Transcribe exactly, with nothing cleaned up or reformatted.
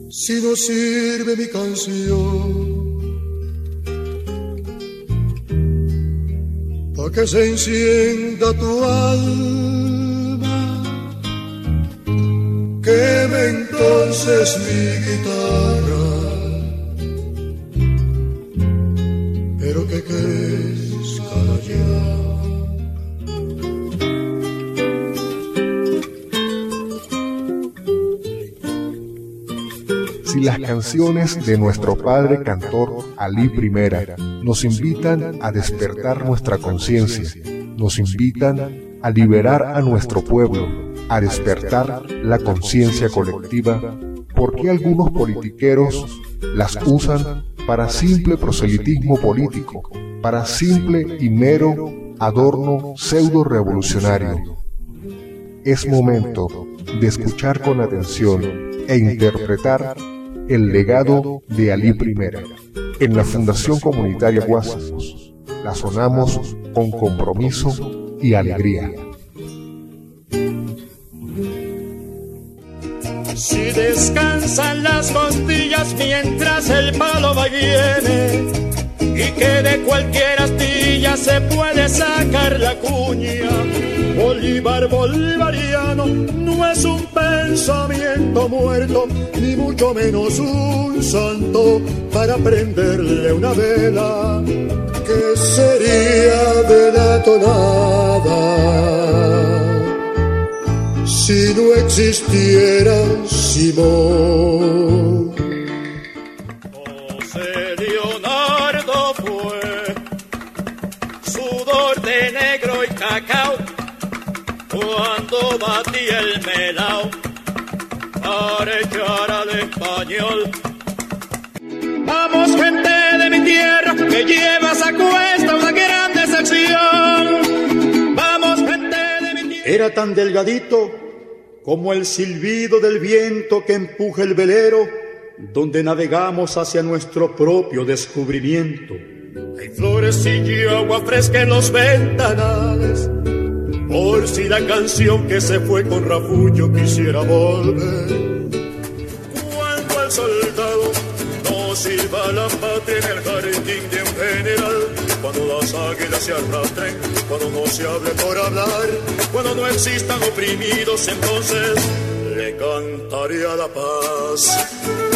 si no sirve mi canción pa' que se encienda tu alma, queme entonces mi guitarra, pero que crezca ya. Si las canciones de nuestro padre cantor Alí Primera nos invitan a despertar nuestra conciencia, nos invitan a liberar a nuestro pueblo, a despertar la conciencia colectiva, ¿por qué algunos politiqueros las usan para simple proselitismo político, para simple y mero adorno pseudo-revolucionario? Es momento de escuchar con atención e interpretar el legado de Alí Primera. En la Fundación Comunitaria Guásanos la sonamos con compromiso y alegría. Si descansan las costillas mientras el palo va y viene, y que de cualquier astilla se puede sacar la cuña, Bolívar bolivariano no es un pensamiento muerto, ni mucho menos un santo para prenderle una vela. ¿Qué sería de la tonada si no existiera Simón? José Leonardo fue sudor de negro y cacao cuando batía el melao para echar al español. Vamos, gente de mi tierra, que llevas a cuesta una gran decepción. Vamos, gente de mi tierra. Era tan delgadito como el silbido del viento que empuja el velero donde navegamos hacia nuestro propio descubrimiento. Hay flores y agua fresca en los ventanales, por si la canción que se fue con Rafullo quisiera volver. Cuando el soldado no sirva a la patria en el jardín de un general, cuando las águilas se arrastren, cuando no se hable por hablar, cuando no existan oprimidos, entonces le cantaré a la paz.